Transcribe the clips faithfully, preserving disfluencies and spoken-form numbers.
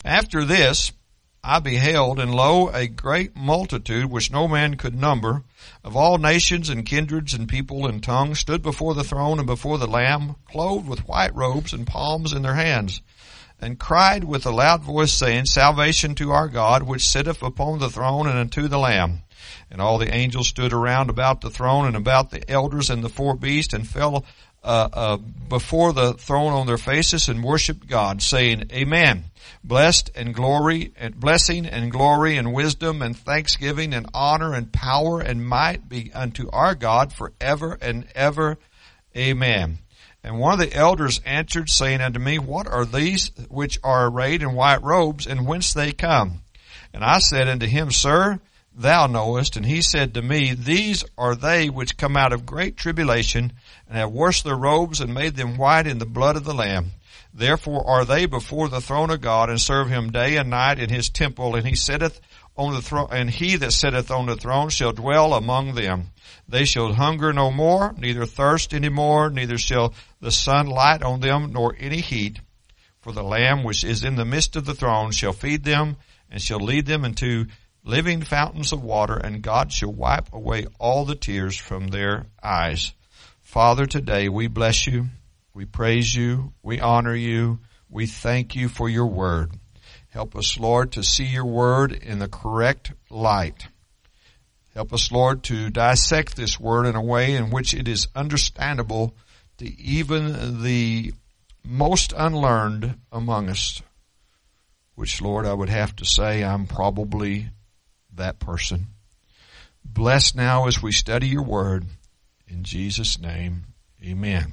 After this I beheld, and lo, a great multitude, which no man could number, of all nations and kindreds and people and tongues, stood before the throne and before the Lamb, clothed with white robes and palms in their hands, and cried with a loud voice, saying, Salvation to our God, which sitteth upon the throne, and unto the Lamb. And all the angels stood around about the throne and about the elders and the four beasts, and fell uh, uh, before the throne on their faces and worshipped God, saying, Amen. Blessed and glory and blessing and glory and wisdom and thanksgiving and honor and power and might be unto our God forever and ever. Amen. And one of the elders answered, saying unto me, What are these which are arrayed in white robes, and whence they come? And I said unto him, Sir, thou knowest. And he said to me, These are they which come out of great tribulation, and have washed their robes and made them white in the blood of the Lamb. Therefore are they before the throne of God, and serve him day and night in his temple. And he sitteth on the throne, and he that sitteth on the throne shall dwell among them. They shall hunger no more, neither thirst any more, neither shall the sun light on them, nor any heat. For the Lamb which is in the midst of the throne shall feed them, and shall lead them into living fountains of water, and God shall wipe away all the tears from their eyes. Father, today we bless you, we praise you, we honor you, we thank you for your word. Help us, Lord, to see your word in the correct light. Help us, Lord, to dissect this word in a way in which it is understandable to even the most unlearned among us, which, Lord, I would have to say I'm probably that person. Bless now as we study your word. In Jesus' name, amen.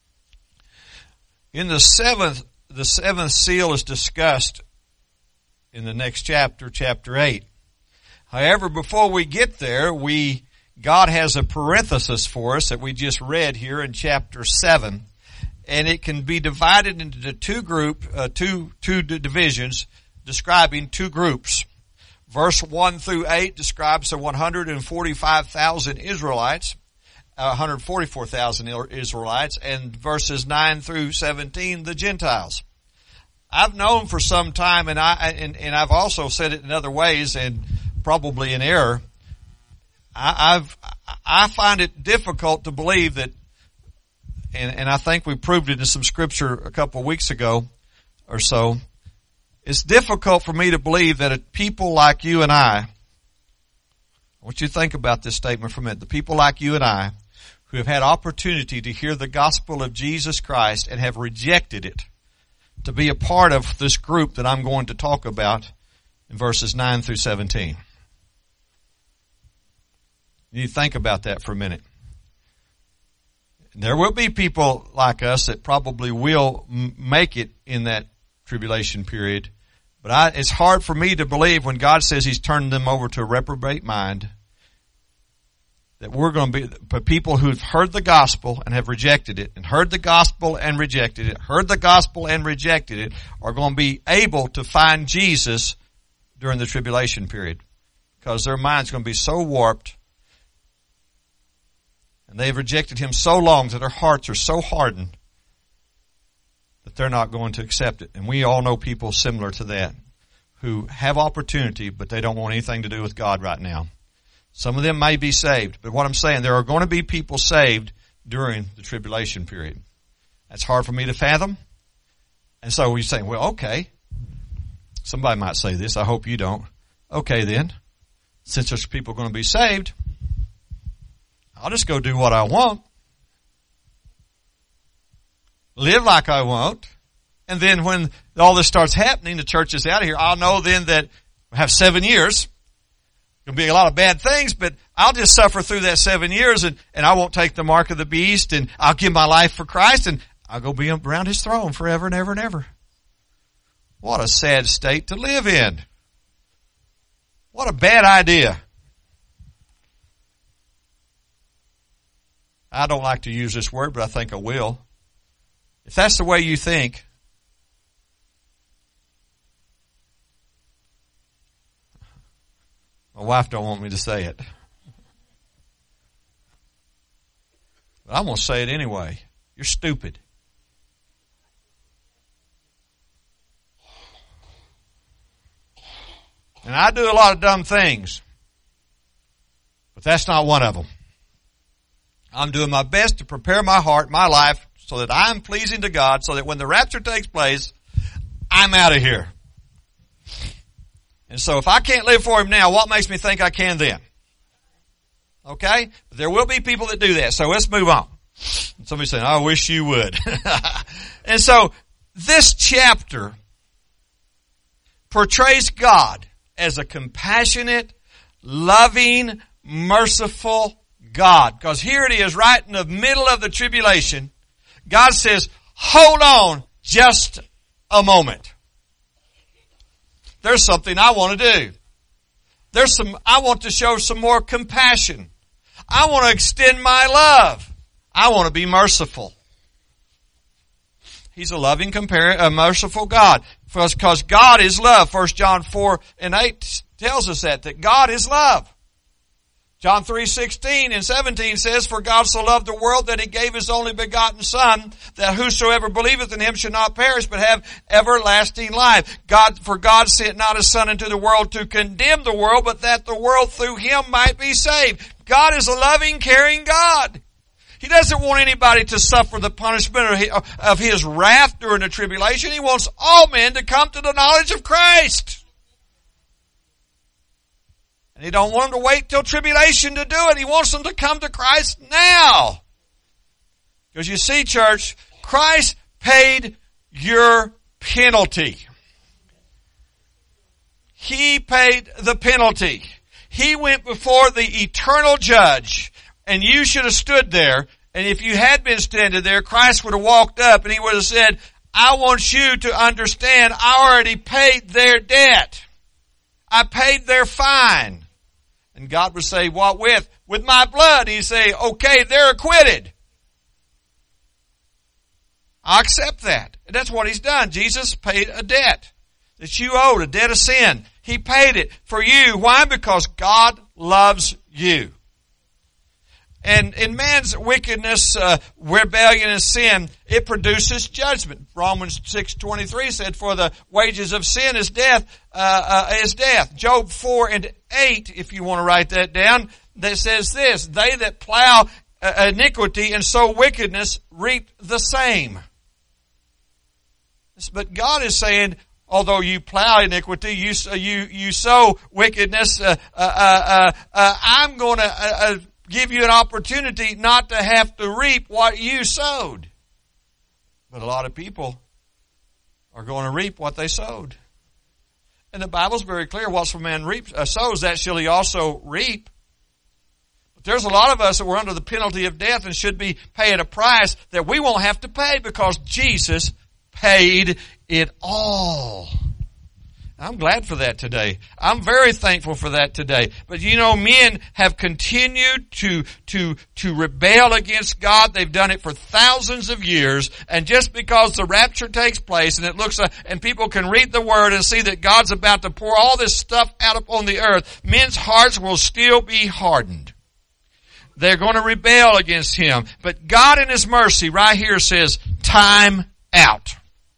In the seventh, the seventh seal is discussed in the next chapter, chapter eight. However, before we get there, we, God has a parenthesis for us that we just read here in chapter seven. And it can be divided into two group, uh, two, two divisions describing two groups. Verse one through eight describes the one hundred forty-five thousand Israelites, uh, one hundred forty-four thousand Israelites, and verses nine through seventeen, the Gentiles. I've known for some time, and I, and, and I've also said it in other ways, and probably in error. I, I've, I find it difficult to believe that, and, and I think we proved it in some scripture a couple of weeks ago or so. It's difficult for me to believe that a people like you and I, I want you to think about this statement for a minute. The people like you and I, who have had opportunity to hear the gospel of Jesus Christ and have rejected it, to be a part of this group that I'm going to talk about in verses nine through seventeen. You think about that for a minute. There will be people like us that probably will m- make it in that tribulation period. But I, it's hard for me to believe when God says He's turned them over to a reprobate mind that we're going to be but people who've heard the gospel and have rejected it, and heard the gospel and rejected it, heard the gospel and rejected it, are going to be able to find Jesus during the tribulation period, because their mind's going to be so warped and they've rejected Him so long that their hearts are so hardened that they're not going to accept it. And we all know people similar to that who have opportunity, but they don't want anything to do with God right now. Some of them may be saved, but what I'm saying, there are going to be people saved during the tribulation period. That's hard for me to fathom. And so we say, well, okay. Somebody might say this. I hope you don't. Okay then, since there's people going to be saved, I'll just go do what I want. Live like I want. And then when all this starts happening, the church is out of here, I'll know then that I have seven years. There'll be a lot of bad things, but I'll just suffer through that seven years and, and I won't take the mark of the beast, and I'll give my life for Christ, and I'll go be around His throne forever and ever and ever. What a sad state to live in. What a bad idea. I don't like to use this word, but I think I will. If that's the way you think, my wife don't want me to say it, but I'm going to say it anyway. You're stupid. And I do a lot of dumb things. But that's not one of them. I'm doing my best to prepare my heart, my life, so that I'm pleasing to God, so that when the rapture takes place, I'm out of here. And so if I can't live for Him now, what makes me think I can then? Okay? But there will be people that do that. So let's move on. Somebody's saying, I wish you would. And so this chapter portrays God as a compassionate, loving, merciful God. Because here it is, right in the middle of the tribulation, God says, hold on just a moment. There's something I want to do. There's some, I want to show some more compassion. I want to extend my love. I want to be merciful. He's a loving, compar- a merciful God. Because God is love. First John four and eight tells us that, that God is love. John three sixteen and seventeen says, for God so loved the world that He gave His only begotten Son, that whosoever believeth in Him should not perish, but have everlasting life. God, for God sent not His Son into the world to condemn the world, but that the world through Him might be saved. God is a loving, caring God. He doesn't want anybody to suffer the punishment of His wrath during the tribulation. He wants all men to come to the knowledge of Christ. And He don't want them to wait till tribulation to do it. He wants them to come to Christ now. Because you see, church, Christ paid your penalty. He paid the penalty. He went before the eternal judge, and you should have stood there. And if you had been standing there, Christ would have walked up and He would have said, I want you to understand I already paid their debt. I paid their fine. And God would say, what with? With my blood. He'd say, okay, they're acquitted. I accept that. And that's what He's done. Jesus paid a debt that you owed, a debt of sin. He paid it for you. Why? Because God loves you. And in man's wickedness, uh, rebellion and sin, it produces judgment. Romans six twenty-three said, for the wages of sin is death, uh, uh, is death. Job four and eight, if you want to write that down, that says this, they that plow uh, iniquity and sow wickedness reap the same. But God is saying, although you plow iniquity, you, you, you sow wickedness, uh, uh, uh, uh, I'm going to, uh, uh, give you an opportunity not to have to reap what you sowed. But a lot of people are going to reap what they sowed. And the Bible's very clear, whatsoever man reaps, uh, sows, that shall he also reap. But there's a lot of us that were under the penalty of death and should be paying a price that we won't have to pay because Jesus paid it all. I'm glad for that today. I'm very thankful for that today. But you know, men have continued to, to, to rebel against God. They've done it for thousands of years. And just because the rapture takes place and it looks like, and people can read the Word and see that God's about to pour all this stuff out upon the earth, men's hearts will still be hardened. They're going to rebel against Him. But God in His mercy right here says, time out.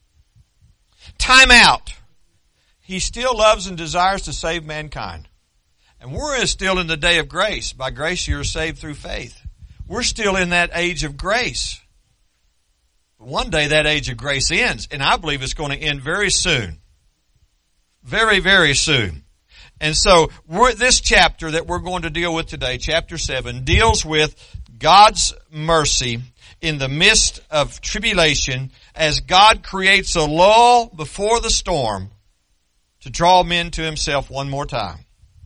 Time out. He still loves and desires to save mankind. And we're still in the day of grace. By grace you are saved through faith. We're still in that age of grace. But one day that age of grace ends, and I believe it's going to end very soon. Very, very soon. And so we're, this chapter that we're going to deal with today, chapter seven, deals with God's mercy in the midst of tribulation as God creates a lull before the storm to draw men to Himself one more time.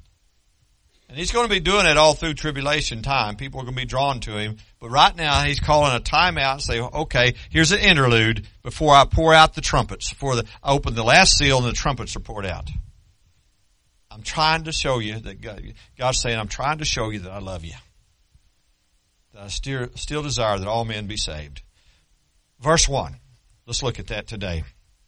And He's going to be doing it all through tribulation time. People are going to be drawn to Him. But right now, He's calling a timeout and say, okay, here's an interlude before I pour out the trumpets, before the, I open the last seal and the trumpets are poured out. I'm trying to show you that God, God's saying, I'm trying to show you that I love you. That I still, still desire that all men be saved. Verse one. Let's look at that today.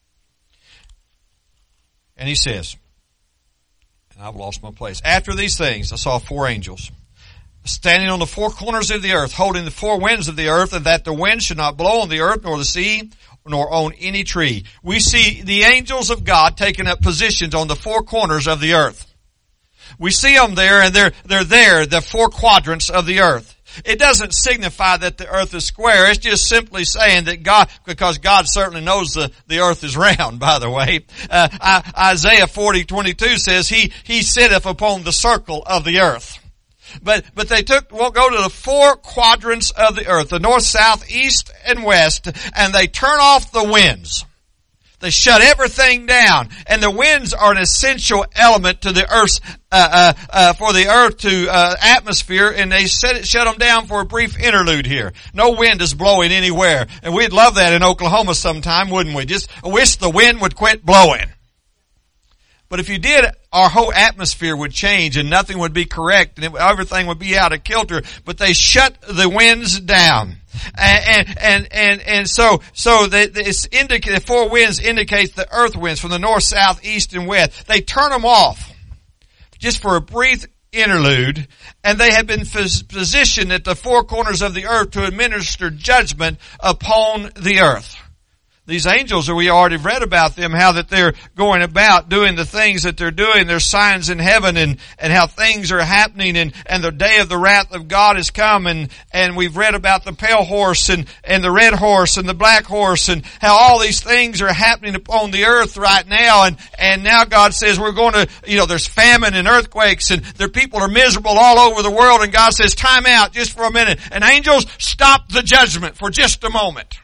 And he says, and I've lost my place. After these things, I saw four angels. standing on the four corners of the earth, holding the four winds of the earth, and that the wind should not blow on the earth, nor the sea, nor on any tree. We see the angels of God taking up positions on the four corners of the earth. We see them there, and they're, they're there, the four quadrants of the earth. It doesn't signify that the earth is square. It's just simply saying that God, because God certainly knows the, the earth is round, by the way. Uh, Isaiah forty twenty-two says, He, He sitteth upon the circle of the earth. But, but they took, we'll go to the four quadrants of the earth, the north, south, east, and west, and they turn off the winds. They shut everything down, and the winds are an essential element to the earth's, uh, uh, uh, for the earth to, uh, atmosphere, and they set it, shut them down for a brief interlude here. No wind is blowing anywhere. And we'd love that in Oklahoma sometime, wouldn't we? Just wish the wind would quit blowing. But if you did, our whole atmosphere would change and nothing would be correct and it, everything would be out of kilter. But they shut the winds down. And, and, and, and, and so, so the, this indica, the four winds indicates the earth winds from the north, south, east, and west. They turn them off just for a brief interlude, and they have been positioned at the four corners of the earth to administer judgment upon the earth. These angels, we already read about them, how that they're going about doing the things that they're doing. There's signs in heaven and, and how things are happening and, and the day of the wrath of God has come and, and we've read about the pale horse and, and the red horse and the black horse and how all these things are happening upon the earth right now and, and now God says we're going to, you know, there's famine and earthquakes and their people are miserable all over the world and God says time out just for a minute and angels stop the judgment for just a moment.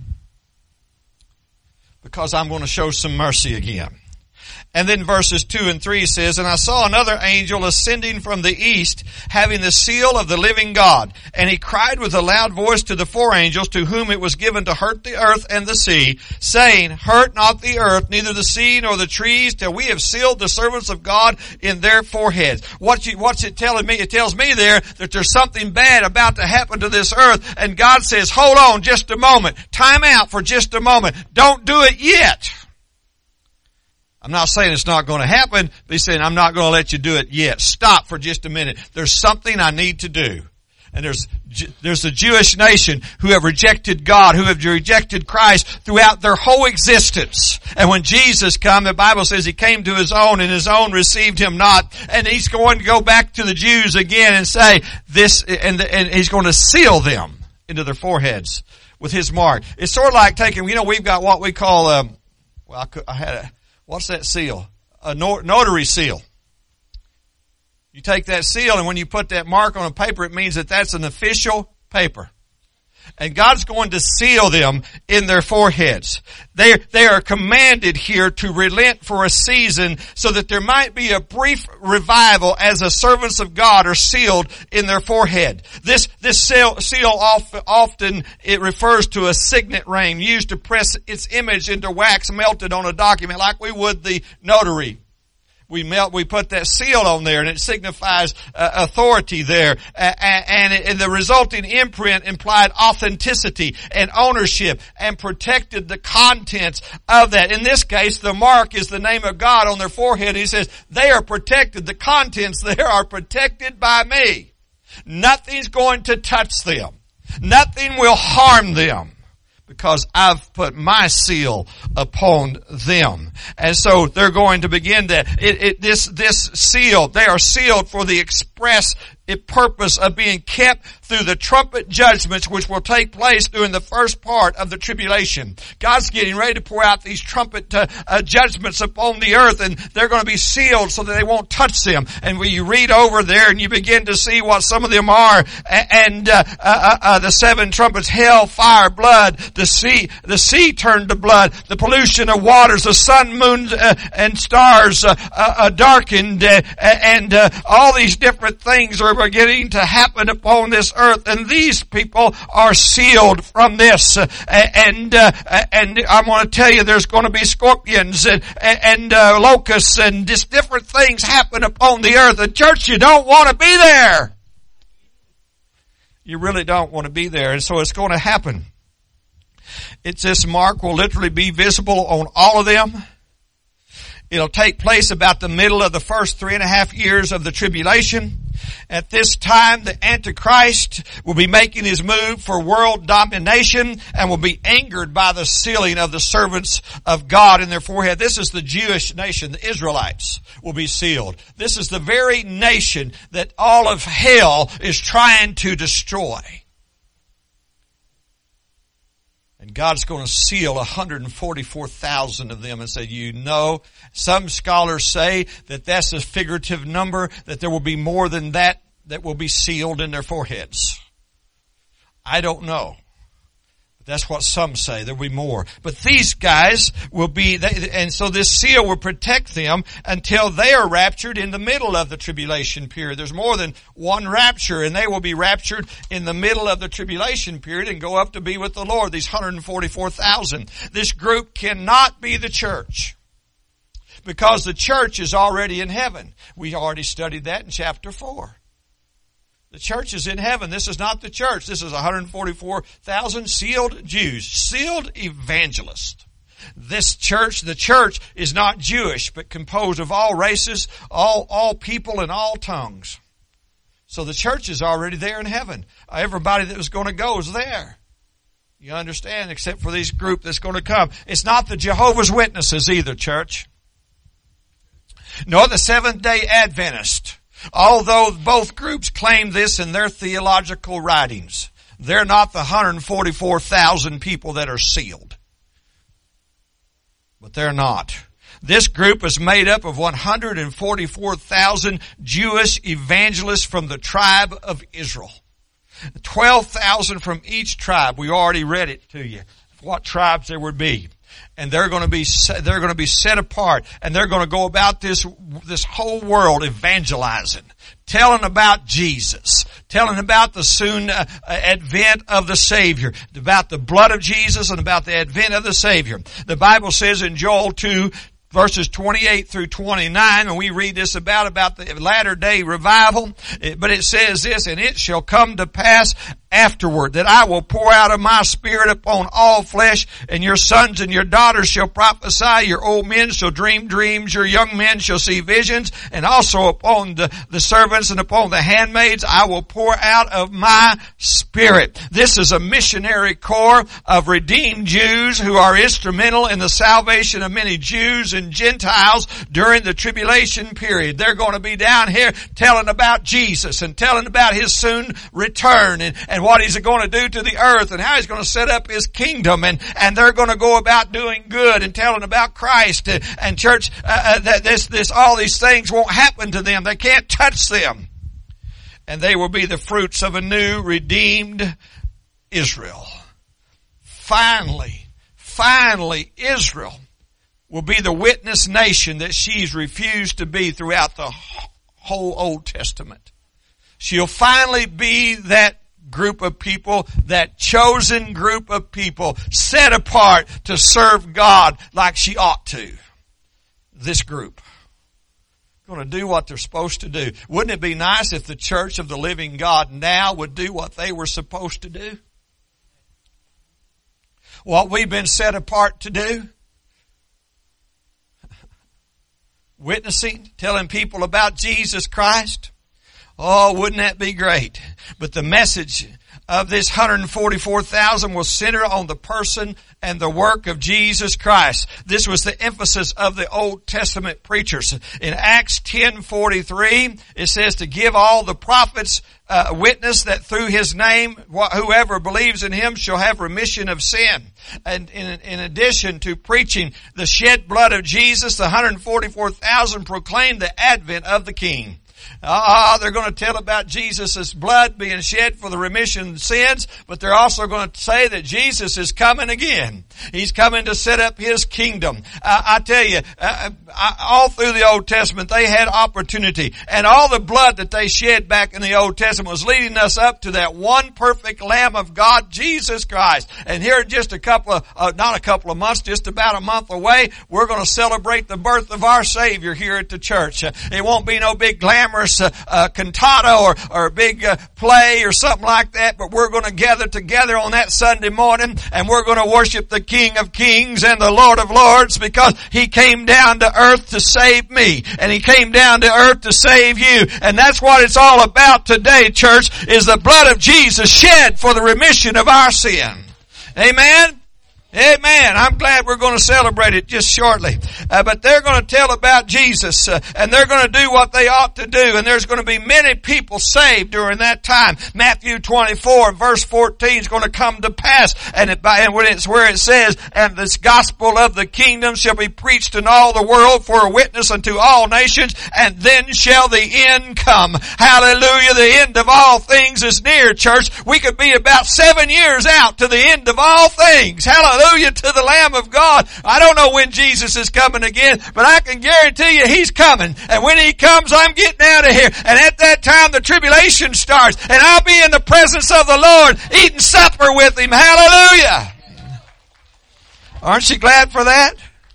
Because I'm going to show some mercy again. And then verses two and three says, And I saw another angel ascending from the east, having the seal of the living God. And he cried with a loud voice to the four angels, to whom it was given to hurt the earth and the sea, saying, Hurt not the earth, neither the sea nor the trees, till we have sealed the servants of God in their foreheads. What you, what's it telling me? It tells me there that there's something bad about to happen to this earth. And God says, hold on just a moment. Time out for just a moment. Don't do it yet. I'm not saying it's not going to happen, but he's saying I'm not going to let you do it yet. Stop for just a minute. There's something I need to do. And there's, there's the Jewish nation who have rejected God, who have rejected Christ throughout their whole existence. And when Jesus came, the Bible says he came to his own and his own received him not. And he's going to go back to the Jews again and say this, and, and he's going to seal them into their foreheads with his mark. It's sort of like taking, you know, we've got what we call, um, well, I, could, I had a, What's that seal? A notary seal. You take that seal and when you put that mark on a paper, it means that that's an official paper. And God's going to seal them in their foreheads. They, they are commanded here to relent for a season so that there might be a brief revival as the servants of God are sealed in their forehead. This, this seal, seal often, it refers to a signet ring used to press its image into wax melted on a document like we would the notary. We melt, we put that seal on there and it signifies uh, authority there. Uh, and, and the resulting imprint implied authenticity and ownership and protected the contents of that. In this case, the mark is the name of God on their forehead. He says, they are protected. The contents there are protected by me. Nothing's going to touch them. Nothing will harm them. Because I've put my seal upon them. And so they're going to begin to, it, it, this, this seal, they are sealed for the express purpose of being kept through the trumpet judgments which will take place during the first part of the tribulation. God's getting ready to pour out these trumpet uh, uh, judgments upon the earth and they're going to be sealed so that they won't touch them. And when you read over there and you begin to see what some of them are and uh, uh, uh, the seven trumpets, hell, fire, blood, the sea, the sea turned to blood, the pollution of waters, the sun, moon, uh, and stars uh, uh, uh, darkened uh, and uh, all these different things are beginning to happen upon this earth, and these people are sealed from this. Uh, and uh, and I'm going to tell you, there's going to be scorpions and and uh, locusts and just different things happen upon the earth. And church, you don't want to be there. You really don't want to be there, and so it's going to happen. It's this mark will literally be visible on all of them. It'll take place about the middle of the first three and a half years of the tribulation. At this time, the Antichrist will be making his move for world domination and will be angered by the sealing of the servants of God in their forehead. This is the Jewish nation, the Israelites will be sealed. This is the very nation that all of hell is trying to destroy. And God's going to seal one hundred forty-four thousand of them and say, you know, some scholars say that that's a figurative number, that there will be more than that that will be sealed in their foreheads. I don't know. But that's what some say. There will be more. But these guys will be, they, and so this seal will protect them until they are raptured in the middle of the tribulation period. There's more than one rapture, and they will be raptured in the middle of the tribulation period and go up to be with the Lord, these one hundred forty-four thousand. This group cannot be the church, because the church is already in heaven. We already studied that in chapter four. The church is in heaven. This is not the church. This is one hundred forty-four thousand sealed Jews, sealed evangelists. This church, the church is not Jewish, but composed of all races, all, all people, and all tongues. So the church is already there in heaven. Everybody that was going to go is there. You understand? Except for this group that's going to come. It's not the Jehovah's Witnesses either, church. Nor the Seventh-day Adventist. Although both groups claim this in their theological writings, they're not the one hundred forty-four thousand people that are sealed. But they're not. This group is made up of one hundred forty-four thousand Jewish evangelists from the tribe of Israel. twelve thousand from each tribe. We already read it to you, what tribes there would be. And they're going to be, they're going to be set apart, and they're going to go about this, this whole world evangelizing, telling about Jesus, telling about the soon uh, advent of the Savior, about the blood of Jesus and about the advent of the Savior. The Bible says in Joel two, verses twenty-eight through twenty-nine, and we read this about, about the latter day revival, but it says this, and it shall come to pass afterward that I will pour out of my spirit upon all flesh, and your sons and your daughters shall prophesy, your old men shall dream dreams, your young men shall see visions, and also upon the, the servants and upon the handmaids I will pour out of my spirit. This is a missionary corps of redeemed Jews who are instrumental in the salvation of many Jews and Gentiles during the tribulation period. They're going to be down here telling about Jesus and telling about His soon return and, and what He's going to do to the earth and how He's going to set up His kingdom, and, and they're going to go about doing good and telling about Christ. And, and church, uh, that this, this, all these things won't happen to them. They can't touch them. And they will be the fruits of a new redeemed Israel. Finally, finally, Israel will be the witness nation that she's refused to be throughout the whole Old Testament. She'll finally be that group of people, that chosen group of people set apart to serve God like she ought to. This group. Going to do what they're supposed to do. Wouldn't it be nice if the church of the living God now would do what they were supposed to do? What we've been set apart to do? Witnessing, telling people about Jesus Christ. Oh, wouldn't that be great? But the message of this one hundred forty-four thousand will center on the person and the work of Jesus Christ. This was the emphasis of the Old Testament preachers. In Acts ten forty-three, it says to give all the prophets uh, witness that through His name, whoever believes in Him shall have remission of sin. And in, in addition to preaching the shed blood of Jesus, the one hundred forty-four thousand proclaimed the advent of the King. Ah, they're going to tell about Jesus' blood being shed for the remission of sins, but they're also going to say that Jesus is coming again. He's coming to set up His kingdom. Uh, I tell you, uh, I, all through the Old Testament, they had opportunity, and all the blood that they shed back in the Old Testament was leading us up to that one perfect Lamb of God, Jesus Christ. And here in just a couple of, uh, not a couple of months, just about a month away, we're going to celebrate the birth of our Savior here at the church. Uh, it won't be no big glamour glamorous uh, uh, cantata or, or a big uh, play or something like that, but we're going to gather together on that Sunday morning and we're going to worship the King of Kings and the Lord of Lords, because He came down to earth to save me, and He came down to earth to save you. And that's what it's all about today, church, is the blood of Jesus shed for the remission of our sin. Amen? Amen. I'm glad we're going to celebrate it just shortly. Uh, but they're going to tell about Jesus, uh, and they're going to do what they ought to do, and there's going to be many people saved during that time. Matthew twenty-four verse fourteen is going to come to pass, and, it, and when it's where it says, and this gospel of the kingdom shall be preached in all the world for a witness unto all nations, and then shall the end come. Hallelujah. The end of all things is near, church. We could be about seven years out to the end of all things. Hallelujah. Hallelujah to the Lamb of God. I don't know when Jesus is coming again, but I can guarantee you He's coming. And when He comes, I'm getting out of here. And at that time, the tribulation starts. And I'll be in the presence of the Lord, eating supper with Him. Hallelujah. Aren't you glad for that?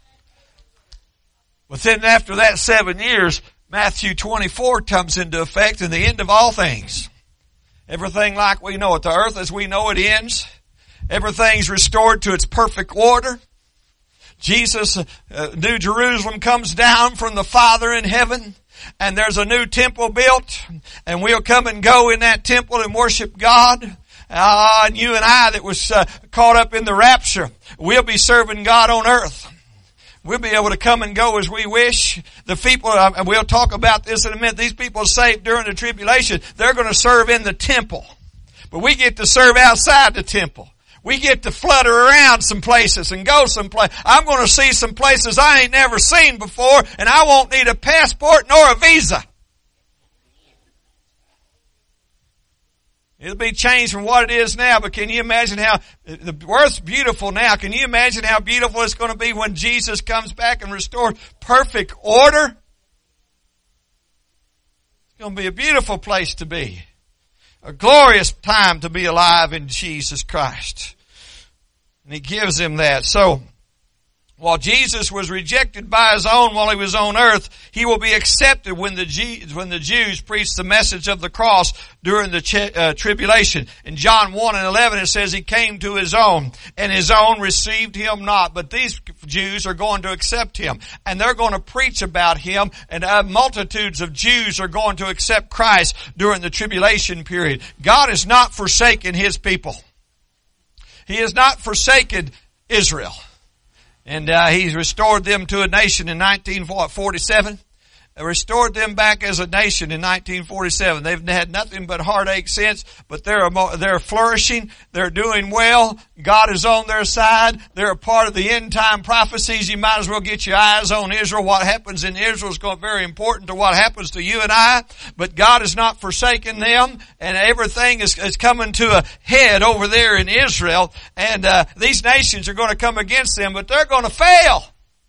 But then after that seven years, Matthew twenty-four comes into effect, and the end of all things. Everything like we know it. The earth as we know it ends. Everything's restored to its perfect order. Jesus, uh, New Jerusalem comes down from the Father in heaven, and there's a new temple built, and we'll come and go in that temple and worship God. Uh, and you and I that was uh, caught up in the rapture, we'll be serving God on earth. We'll be able to come and go as we wish. The people, and we'll talk about this in a minute, these people saved during the tribulation, they're going to serve in the temple. But we get to serve outside the temple. We get to flutter around some places and go some place. I'm going to see some places I ain't never seen before, and I won't need a passport nor a visa. It'll be changed from what it is now, but can you imagine how, the earth's beautiful now. Can you imagine how beautiful it's going to be when Jesus comes back and restores perfect order? It's going to be a beautiful place to be. A glorious time to be alive in Jesus Christ. And He gives him that. So, while Jesus was rejected by His own while He was on earth, He will be accepted when the Jews, when the Jews preach the message of the cross during the ch- uh, tribulation. In John one and eleven it says He came to His own, and His own received Him not. But these Jews are going to accept Him, and they're going to preach about Him, and uh, multitudes of Jews are going to accept Christ during the tribulation period. God has not forsaken His people. He has not forsaken Israel. And uh, He's restored them to a nation in nineteen forty-seven. Restored them back as a nation in nineteen forty-seven. They've had nothing but heartache since, but they're they're flourishing. They're doing well. God is on their side. They're a part of the end time prophecies. You might as well get your eyes on Israel. What happens in Israel is going to be very important to what happens to you and I. But God has not forsaken them, and everything is, is coming to a head over there in Israel. And uh, these nations are going to come against them, but they're going to fail.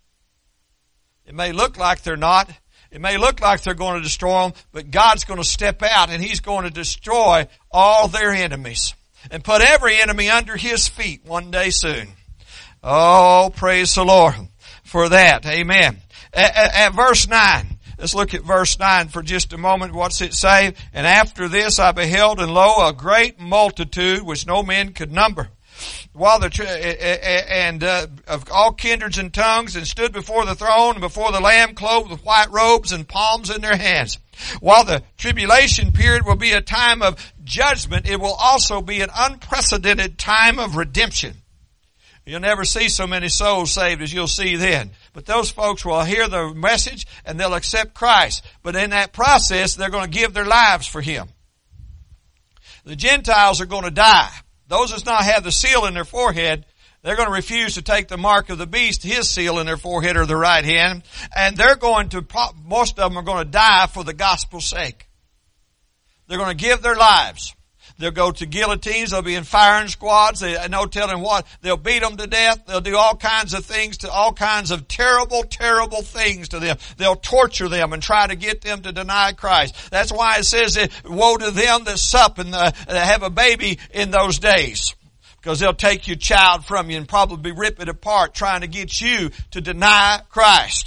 It may look like they're not. It may look like they're going to destroy them, but God's going to step out and He's going to destroy all their enemies and put every enemy under His feet one day soon. Oh, praise the Lord for that. Amen. At, at, at verse nine, let's look at verse nine for just a moment. What's it say? And after this I beheld, and lo, a great multitude which no man could number. While the and uh, of all kindreds and tongues, and stood before the throne and before the Lamb, clothed with white robes and palms in their hands. While the tribulation period will be a time of judgment, it will also be an unprecedented time of redemption. You'll never see so many souls saved as you'll see then. But those folks will hear the message and they'll accept Christ. But in that process, they're going to give their lives for Him. The Gentiles are going to die. Those that not have the seal in their forehead, they're going to refuse to take the mark of the beast, his seal in their forehead or their right hand. And they're going to, most of them are going to die for the gospel's sake. They're going to give their lives. They'll go to guillotines. They'll be in firing squads. They, no telling what. They'll beat them to death. They'll do all kinds of things to all kinds of terrible, terrible things to them. They'll torture them and try to get them to deny Christ. That's why it says, woe to them that sup and uh, have a baby in those days. Because they'll take your child from you and probably rip it apart trying to get you to deny Christ.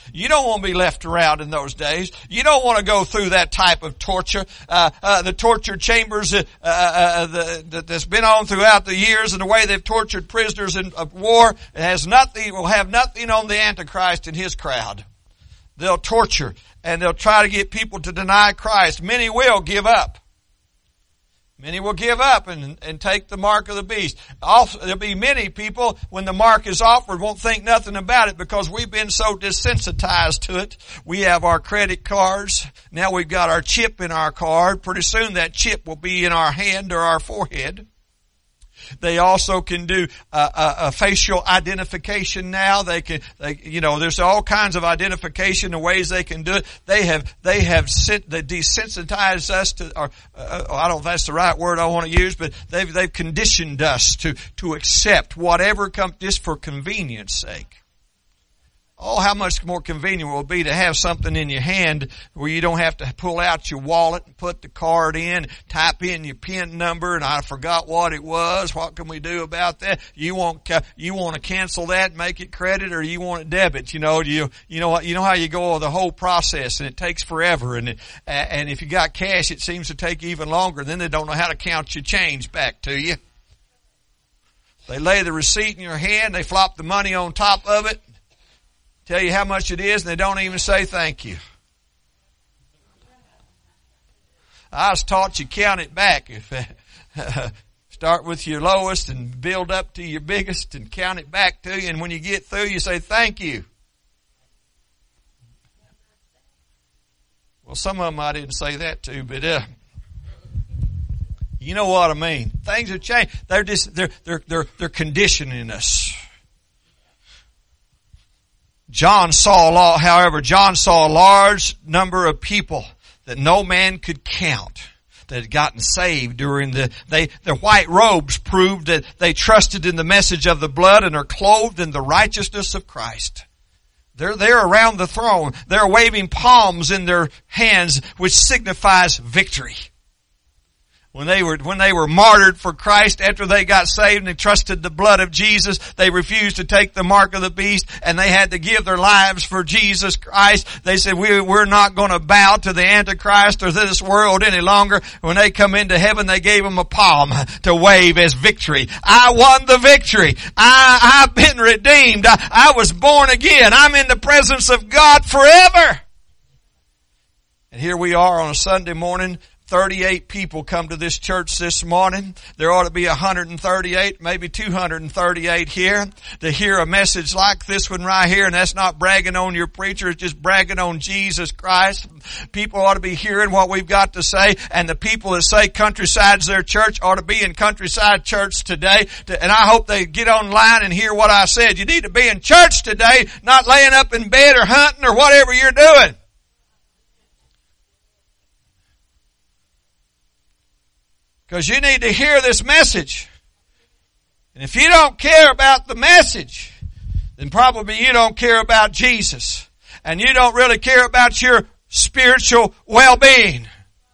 You don't want to be left around in those days. You don't want to go through that type of torture. Uh, uh, the torture chambers uh, uh, the, the, that's been on throughout the years, and the way they've tortured prisoners in uh, war, it has nothing, will have nothing on the Antichrist and his crowd. They'll torture, and they'll try to get people to deny Christ. Many will give up. Many will give up and, and take the mark of the beast. Also, there'll be many people, when the mark is offered, won't think nothing about it because we've been so desensitized to it. We have our credit cards. Now we've got our chip in our card. Pretty soon that chip will be in our hand or our forehead. They also can do uh, a, a facial identification now. They can, they, you know, there's all kinds of identification and ways they can do it. They have, they have sent, they desensitized us to, or uh, I don't know if that's the right word I want to use, but they've, they've conditioned us to, to accept whatever comes just for convenience sake. Oh, how much more convenient will it be to have something in your hand where you don't have to pull out your wallet and put the card in, type in your PIN number, and I forgot what it was. What can we do about that? You want you want to cancel that and make it credit, or you want it debit? You know, you you know what you know how you go the whole process, and it takes forever. And it, and if you got cash, it seems to take even longer. Then they don't know how to count your change back to you. They lay the receipt in your hand, they flop the money on top of it, tell you how much it is, and they don't even say thank you. I was taught you count it back. Start with your lowest and build up to your biggest and count it back to you, and when you get through, you say thank you. Well, some of them I didn't say that to, but uh, you know what I mean. Things have changed. They're just they're they're they're they're conditioning us. John saw a lot, however, John saw a large number of people that no man could count that had gotten saved during the, they, their white robes proved that they trusted in the message of the blood and are clothed in the righteousness of Christ. They're there around the throne. They're waving palms in their hands, which signifies victory. When they were, when they were martyred for Christ after they got saved and they trusted the blood of Jesus, they refused to take the mark of the beast and they had to give their lives for Jesus Christ. They said, we, we're not going to bow to the Antichrist or this world any longer. When they come into heaven, they gave them a palm to wave as victory. I won the victory. I, I've been redeemed. I, I was born again. I'm in the presence of God forever. And here we are on a Sunday morning. thirty-eight people come to this church this morning. There ought to be one hundred thirty-eight, maybe two hundred thirty-eight here to hear a message like this one right here. And that's not bragging on your preacher. It's just bragging on Jesus Christ. People ought to be hearing what we've got to say. And the people that say Countryside's their church ought to be in Countryside Church today. And I hope they get online and hear what I said. You need to be in church today, not laying up in bed or hunting or whatever you're doing. Because you need to hear this message. And if you don't care about the message, then probably you don't care about Jesus. And you don't really care about your spiritual well-being.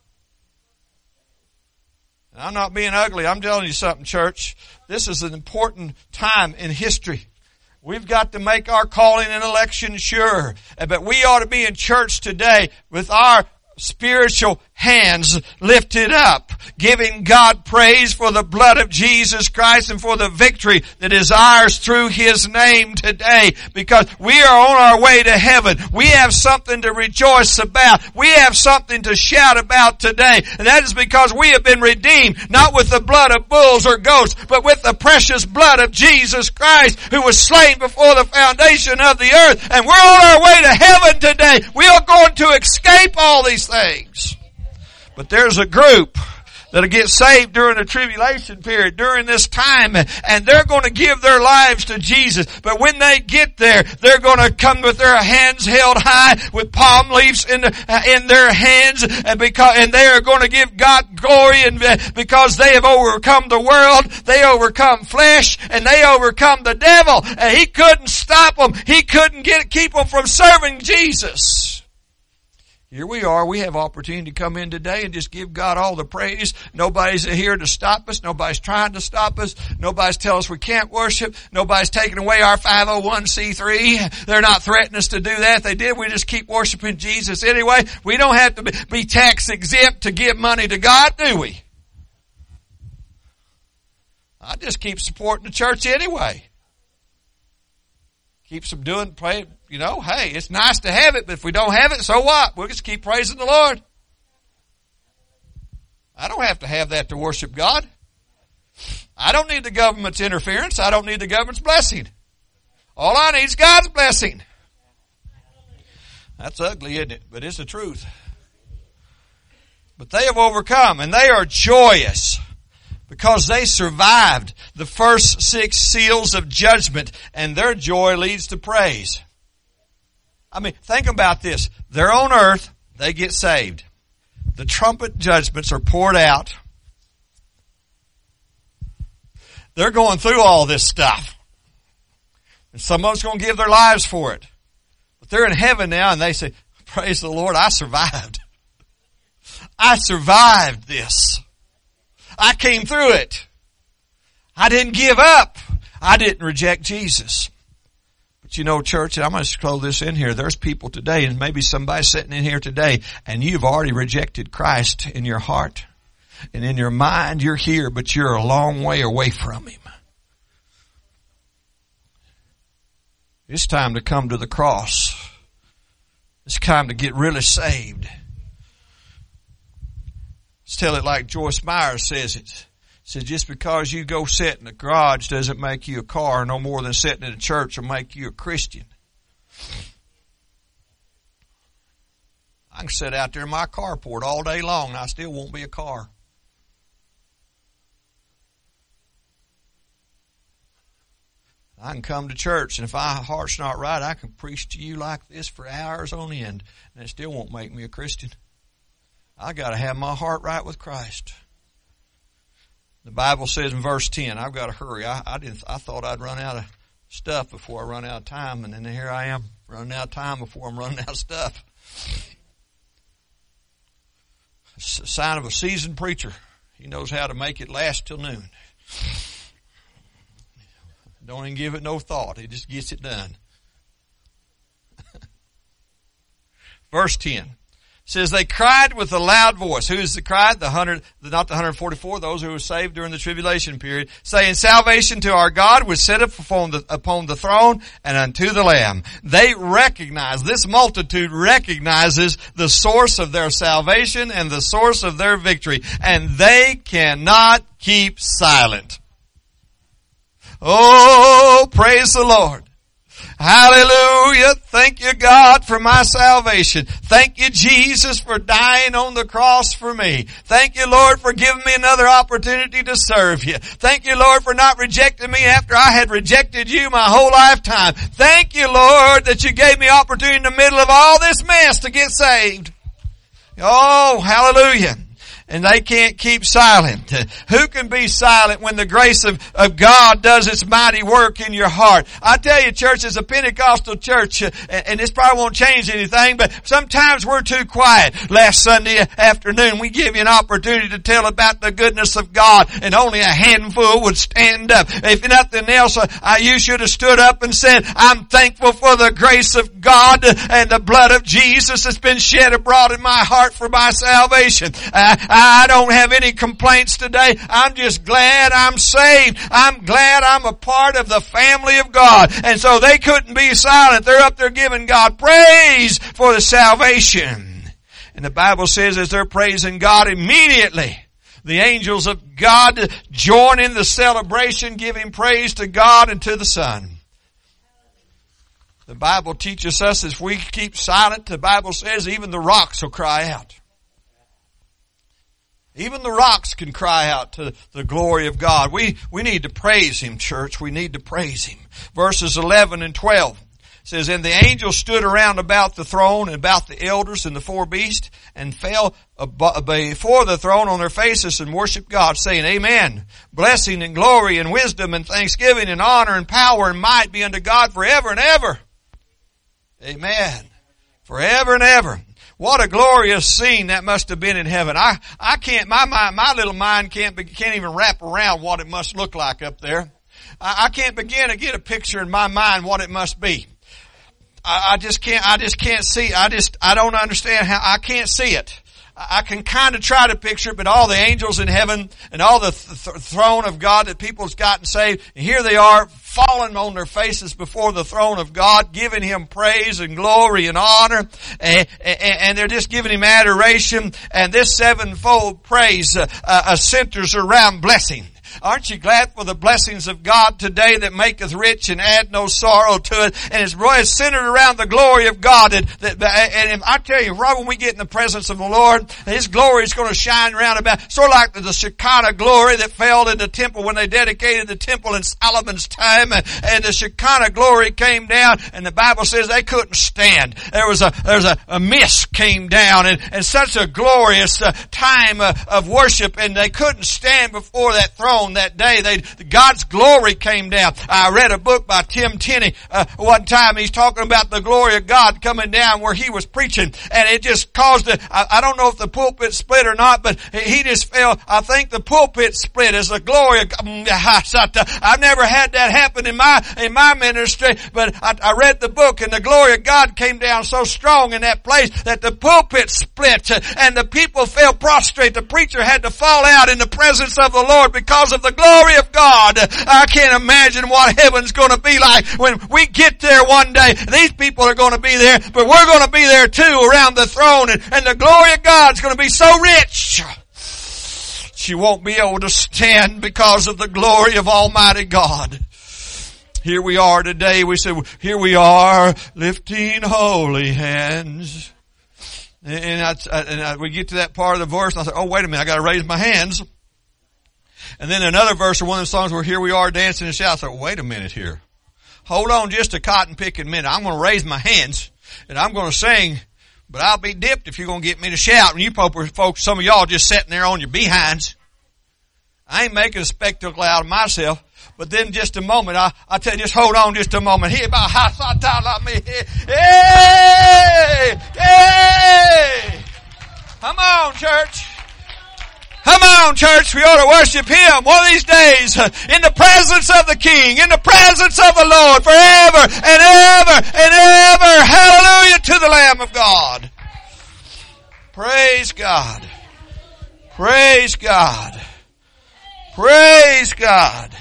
I'm not being ugly. I'm telling you something, church. This is an important time in history. We've got to make our calling and election sure. But we ought to be in church today with our spiritual hands lifted up, giving God praise for the blood of Jesus Christ and for the victory that is ours through His name today, because we are on our way to heaven. We have something to rejoice about. We have something to shout about today, and that is because we have been redeemed, not with the blood of bulls or goats, but with the precious blood of Jesus Christ, who was slain before the foundation of the earth, and we're on our way to heaven today. We are going to escape all these things. But there's a group that'll get saved during the tribulation period, during this time, and they're going to give their lives to Jesus. But when they get there, they're going to come with their hands held high, with palm leaves in the, in their hands, and because and they are going to give God glory, and because they have overcome the world, they overcome flesh, and they overcome the devil, and he couldn't stop them. He couldn't get keep them from serving Jesus. Here we are. We have opportunity to come in today and just give God all the praise. Nobody's here to stop us. Nobody's trying to stop us. Nobody's telling us we can't worship. Nobody's taking away our five oh one c three. They're not threatening us to do that. If they did, we just keep worshiping Jesus anyway. We don't have to be tax exempt to give money to God, do we? I just keep supporting the church anyway. Keeps them doing, pray, you know, hey, it's nice to have it, but if we don't have it, so what? We'll just keep praising the Lord. I don't have to have that to worship God. I don't need the government's interference. I don't need the government's blessing. All I need is God's blessing. That's ugly, isn't it? But it's the truth. But they have overcome, and they are joyous, because they survived the first six seals of judgment, and their joy leads to praise. I mean, think about this. They're on earth, they get saved. The trumpet judgments are poured out. They're going through all this stuff. And some of them's going to give their lives for it. But they're in heaven now, and they say, praise the Lord, I survived. I survived this. I came through it. I didn't give up. I didn't reject Jesus. But you know, church, I'm going to throw this in here. There's people today, and maybe somebody sitting in here today, and you've already rejected Christ in your heart. And in your mind, you're here, but you're a long way away from Him. It's time to come to the cross. It's time to get really saved. Let's tell it like Joyce Meyer says it. It says, just because you go sit in the garage doesn't make you a car, no more than sitting in a church will make you a Christian. I can sit out there in my carport all day long and I still won't be a car. I can come to church, and if my heart's not right, I can preach to you like this for hours on end, and it still won't make me a Christian. I got to have my heart right with Christ. The Bible says in verse ten, I've got to hurry. I, I didn't. I thought I'd run out of stuff before I run out of time, and then here I am running out of time before I'm running out of stuff. It's a sign of a seasoned preacher. He knows how to make it last till noon. Don't even give it no thought. He just gets it done. Verse ten says, they cried with a loud voice. Who is the cried? The hundred, not the one hundred forty-four, those who were saved during the tribulation period, saying, salvation to our God was set up upon the, upon the throne and unto the Lamb. They recognize, this multitude recognizes the source of their salvation and the source of their victory, and they cannot keep silent. Oh, praise the Lord. Hallelujah. Thank you, God, for my salvation. Thank you, Jesus, for dying on the cross for me. Thank you, Lord, for giving me another opportunity to serve you. Thank you, Lord, for not rejecting me after I had rejected you my whole lifetime. Thank you, Lord, that you gave me opportunity in the middle of all this mess to get saved. Oh, hallelujah. And they can't keep silent. Who can be silent when the grace of, of God does its mighty work in your heart? I tell you, church, as a Pentecostal church, uh, and, and this probably won't change anything, but sometimes we're too quiet. Last Sunday afternoon, we give you an opportunity to tell about the goodness of God, and only a handful would stand up. If nothing else, uh, you should have stood up and said, I'm thankful for the grace of God and the blood of Jesus that's been shed abroad in my heart for my salvation. Uh, I don't have any complaints today. I'm just glad I'm saved. I'm glad I'm a part of the family of God. And so they couldn't be silent. They're up there giving God praise for the salvation. And the Bible says as they're praising God, immediately the angels of God join in the celebration, giving praise to God and to the Son. The Bible teaches us if we keep silent, the Bible says even the rocks will cry out. Even the rocks can cry out to the glory of God. We, we need to praise Him, church. We need to praise Him. Verses eleven and twelve says, and the angels stood around about the throne and about the elders and the four beasts and fell before the throne on their faces and worshiped God, saying, Amen. Blessing and glory and wisdom and thanksgiving and honor and power and might be unto God forever and ever. Amen. Forever and ever. What a glorious scene that must have been in heaven. I, I can't, my mind, my little mind can't, be, can't even wrap around what it must look like up there. I, I can't begin to get a picture in my mind what it must be. I, I just can't, I just can't see, I just, I don't understand how, I can't see it. I can kind of try to picture it, but all the angels in heaven and all the th- th- throne of God that people's gotten saved, and here they are falling on their faces before the throne of God, giving Him praise and glory and honor, and, and, and they're just giving Him adoration, and this sevenfold praise uh, uh, centers around blessing. Aren't you glad for the blessings of God today that maketh rich and add no sorrow to it? And it's, it's centered around the glory of God. And, and I tell you, right when we get in the presence of the Lord, His glory is going to shine around about, sort of like the Shekinah glory that fell in the temple when they dedicated the temple in Solomon's time. And, and the Shekinah glory came down, and the Bible says they couldn't stand. There was a, there was a, a mist came down, and, and such a glorious uh, time uh, of worship, and they couldn't stand before that throne. That day, they, God's glory came down. I read a book by Tim Tenney uh, one time. He's talking about the glory of God coming down where he was preaching, and it just caused a, I, I don't know if the pulpit split or not, but he just felt, I think the pulpit split as the glory of God. I've never had that happen in my in my ministry, but I, I read the book, and the glory of God came down so strong in that place that the pulpit split, and the people fell prostrate. The preacher had to fall out in the presence of the Lord because of the glory of God. I can't imagine what heaven's going to be like when we get there one day. These people are going to be there, but we're going to be there too around the throne, and, and the glory of God's going to be so rich she won't be able to stand because of the glory of Almighty God. Here we are today. We say, here we are lifting holy hands. And, I, and I, we get to that part of the verse, and I say, oh, wait a minute, I got to raise my hands. And then another verse or one of the songs where here we are dancing and shouting. I thought, wait a minute here. Hold on just a cotton picking minute. I'm going to raise my hands and I'm going to sing, but I'll be dipped if you're going to get me to shout. And you folks, some of y'all just sitting there on your behinds. I ain't making a spectacle out of myself. But then just a moment, I, I tell you, just hold on just a moment. Hey, hey, come on, church. Come on, church, we ought to worship Him one of these days in the presence of the King, in the presence of the Lord forever and ever and ever. Hallelujah to the Lamb of God. Praise God. Praise God. Praise God.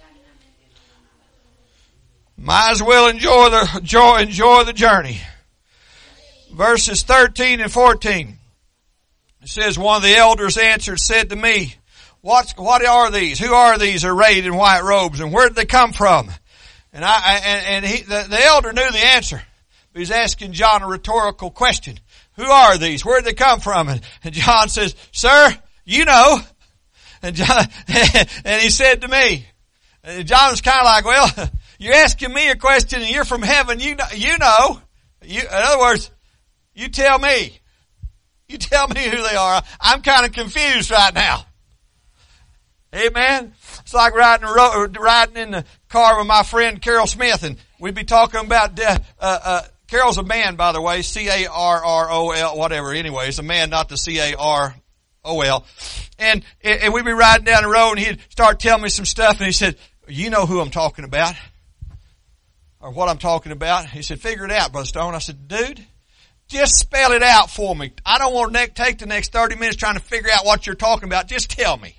Might as well enjoy the, enjoy, enjoy the journey. Verses thirteen and fourteen. It says, one of the elders answered, said to me, What's, what are these? Who are these arrayed in white robes, and where did they come from? And I, and, and he, the, the elder knew the answer. But he's asking John a rhetorical question. Who are these? Where did they come from? And, and John says, Sir, you know. And John, and he said to me, and John was kind of like, well, you're asking me a question and you're from heaven. You know, you know. You, in other words, you tell me. You tell me who they are. I'm kind of confused right now. Amen. It's like riding, riding in the car with my friend Carol Smith, and we'd be talking about, uh, uh, Carol's a man, by the way, C A R R O L, whatever. Anyway, it's a man, not the C A R O L. And, and we'd be riding down the road, and he'd start telling me some stuff, and he said, you know who I'm talking about, or what I'm talking about. He said, figure it out, Brother Stone. I said, dude, just spell it out for me. I don't want to take the next thirty minutes trying to figure out what you're talking about. Just tell me.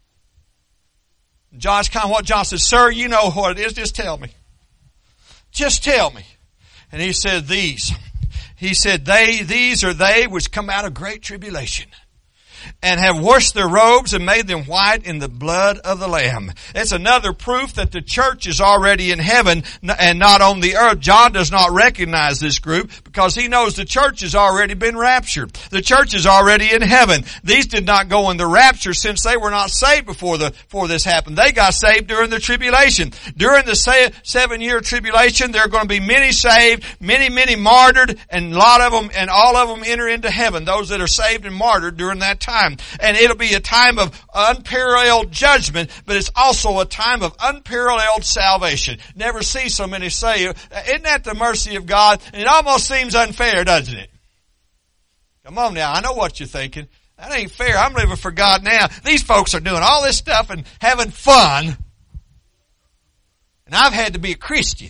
John's kind of what John said, sir, you know what it is. Just tell me. Just tell me. And he said, these. He said, they, these are they which come out of great tribulation, and have washed their robes and made them white in the blood of the Lamb. It's another proof that the church is already in heaven and not on the earth. John does not recognize this group because he knows the church has already been raptured. The church is already in heaven. These did not go in the rapture since they were not saved before the before this happened. They got saved during the tribulation. During the seven-year tribulation, there are going to be many saved, many, many martyred, and a lot of them, and all of them enter into heaven. Those that are saved and martyred during that time. And it'll be a time of unparalleled judgment, but it's also a time of unparalleled salvation. Never see so many saved. Isn't that the mercy of God? And it almost seems unfair, doesn't it? Come on now, I know what you're thinking. That ain't fair. I'm living for God now. These folks are doing all this stuff and having fun. And I've had to be a Christian.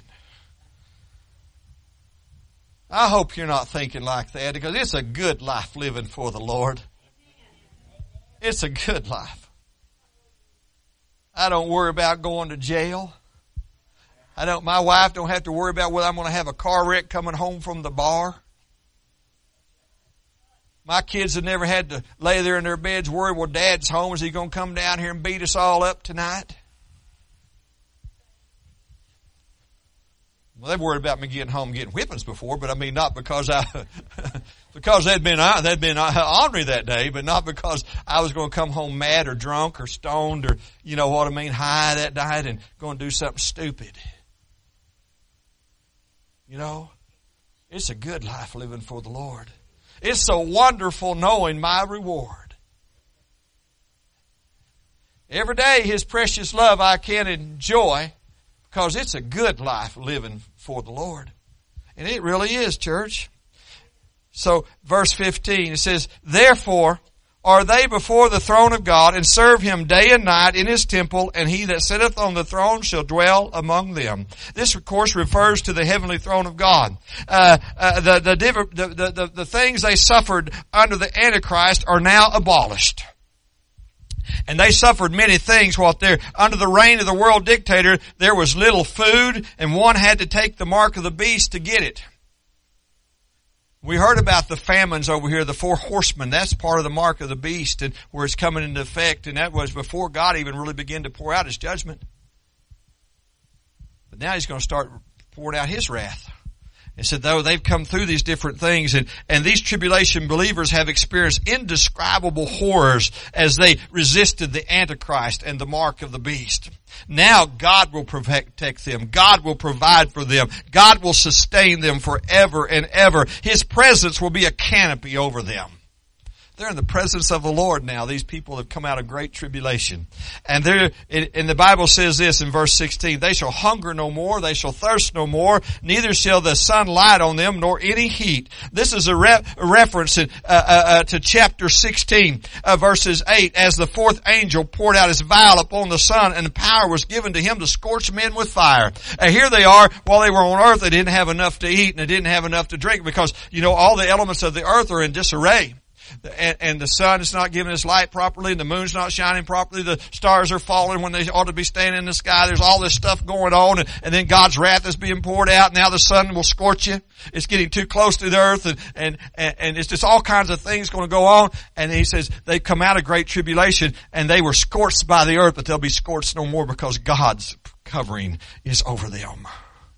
I hope you're not thinking like that, because it's a good life living for the Lord. It's a good life. I don't worry about going to jail. I don't, my wife don't have to worry about whether I'm going to have a car wreck coming home from the bar. My kids have never had to lay there in their beds worried, well, Dad's home. Is he going to come down here and beat us all up tonight? Well, they've worried about me getting home and getting whippings before, but I mean, not because I, because they'd been, they'd been ornery that day, but not because I was going to come home mad or drunk or stoned or, you know what I mean, high that night and going to do something stupid. You know, it's a good life living for the Lord. It's so wonderful knowing my reward. Every day His precious love I can enjoy because it's a good life living for the Lord. And it really is, church. So verse fifteen, it says, therefore are they before the throne of God, and serve Him day and night in His temple, and He that sitteth on the throne shall dwell among them. This, of course, refers to the heavenly throne of God. Uh, uh, the, the, the, the, the things they suffered under the Antichrist are now abolished. And they suffered many things while they're under the reign of the world dictator. There was little food, and one had to take the mark of the beast to get it. We heard about the famines over here, the four horsemen. That's part of the mark of the beast, and where it's coming into effect. And that was before God even really began to pour out His judgment. But now He's going to start pouring out His wrath. And so though they've come through these different things, and, and these tribulation believers have experienced indescribable horrors as they resisted the Antichrist and the mark of the beast. Now God will protect them. God will provide for them. God will sustain them forever and ever. His presence will be a canopy over them. They're in the presence of the Lord now. These people have come out of great tribulation. And they're, and the Bible says this in verse sixteen, they shall hunger no more, they shall thirst no more, neither shall the sun light on them, nor any heat. This is a, re- a reference in, uh, uh, uh, to chapter sixteen, uh, verses eight, as the fourth angel poured out his vial upon the sun, and the power was given to him to scorch men with fire. And here they are, while they were on earth, they didn't have enough to eat, and they didn't have enough to drink, because, you know, all the elements of the earth are in disarray. And, and the sun is not giving its light properly, and the moon's not shining properly, the stars are falling when they ought to be standing in the sky. There's all this stuff going on, and, and then God's wrath is being poured out. Now the sun will scorch you. It's getting too close to the earth, and, and, and, and it's just all kinds of things going to go on. And He says they've come out of great tribulation, and they were scorched by the earth, but they'll be scorched no more because God's covering is over them.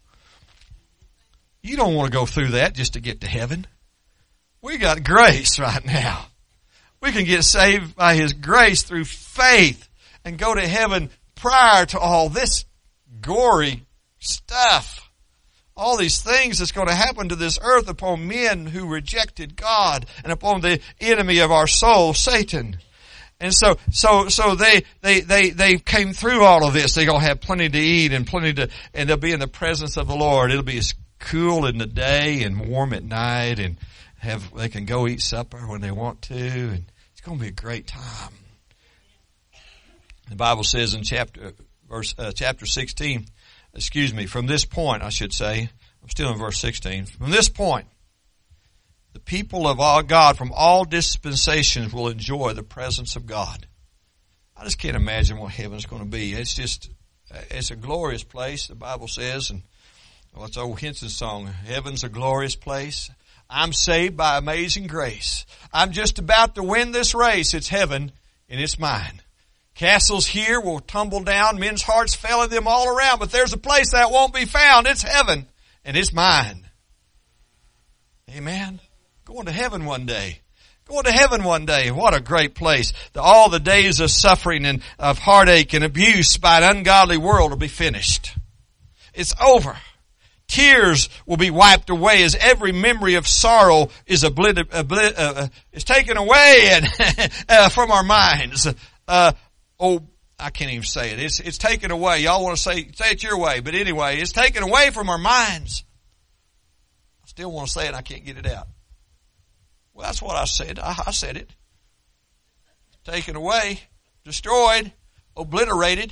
You don't want to go through that just to get to heaven. We got grace right now. We can get saved by His grace through faith and go to heaven prior to all this gory stuff. All these things that's going to happen to this earth upon men who rejected God and upon the enemy of our soul, Satan. And so, so, so they, they, they, they came through all of this. They're going to have plenty to eat and plenty to, and they'll be in the presence of the Lord. It'll be as cool in the day and warm at night, and have, they can go eat supper when they want to, and it's going to be a great time. The Bible says in chapter, verse, uh, chapter sixteen, excuse me, from this point, I should say, I'm still in verse sixteen, from this point, the people of all God from all dispensations will enjoy the presence of God. I just can't imagine what heaven's going to be. It's just, it's a glorious place, the Bible says, and well, it's old Henson's song, heaven's a glorious place. I'm saved by amazing grace. I'm just about to win this race. It's heaven and it's mine. Castles here will tumble down. Men's hearts fail in them all around. But there's a place that won't be found. It's heaven and it's mine. Amen. Going to heaven one day. Going to heaven one day. What a great place. The, all the days of suffering and of heartache and abuse by an ungodly world will be finished. It's over. Tears will be wiped away as every memory of sorrow is oblit- oblit- uh, is taken away and uh, from our minds. Uh, oh, I can't even say it. It's it's taken away. Y'all want to say say it your way, but anyway, it's taken away from our minds. I still want to say it. I can't get it out. Well, that's That's what I said. I, I said it. Taken away, destroyed, obliterated.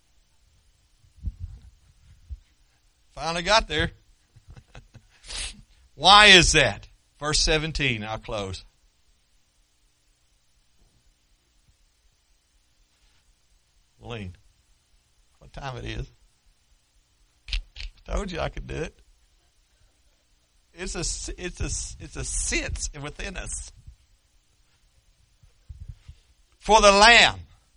Finally got there. Why is that? Verse seventeen, I'll close. Lean. What time it is? Told you I could do it. It's a, it's a, it's a sense within us. For the Lamb,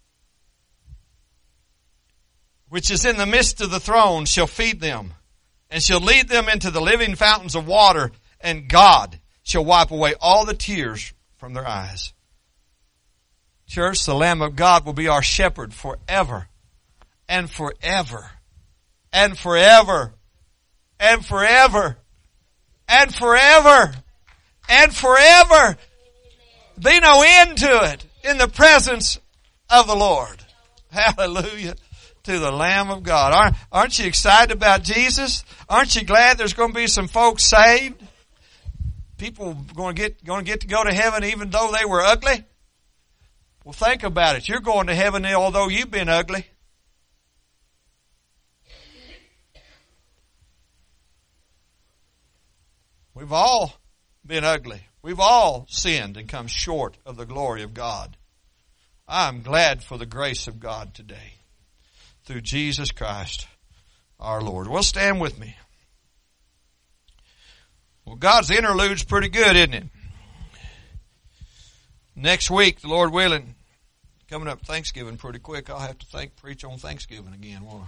which is in the midst of the throne, shall feed them, and shall lead them into the living fountains of water, and God shall wipe away all the tears from their eyes. Church, the Lamb of God will be our shepherd forever and forever and forever and forever and forever and forever. Be no end to it in the presence of the Lord. Hallelujah to the Lamb of God. Aren't, aren't you excited about Jesus? Aren't you glad there's going to be some folks saved? People going to get, going to get to go to heaven even though they were ugly? Well, think about it. You're going to heaven although you've been ugly. We've all been ugly. We've all sinned and come short of the glory of God. I'm glad for the grace of God today through Jesus Christ our Lord. Well, stand with me. Well, God's interlude's pretty good, isn't it? Next week, the Lord willing, coming up Thanksgiving pretty quick, I'll have to think, preach on Thanksgiving again, won't I?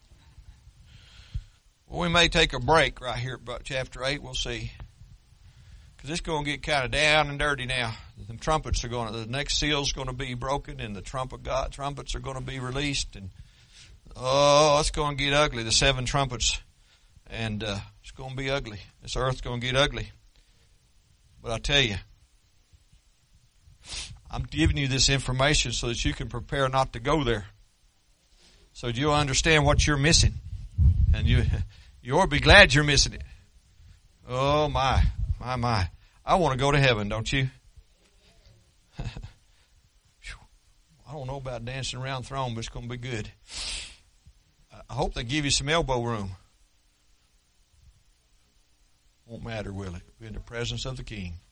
Well, we may take a break right here at chapter eight. We'll see. Because it's going to get kind of down and dirty now. The trumpets are going to, the next seal's going to be broken, and the trumpet God, trumpets are going to be released. And oh, it's going to get ugly, the seven trumpets. And uh, it's going to be ugly. This earth's going to get ugly. But I tell you, I'm giving you this information so that you can prepare not to go there. So you'll understand what you're missing. And you, you ought to be glad you're missing it. Oh my, my, my. I want to go to heaven, don't you? I don't know about dancing around the throne, but it's going to be good. I hope they give you some elbow room. Won't matter, will it? Be in the presence of the King.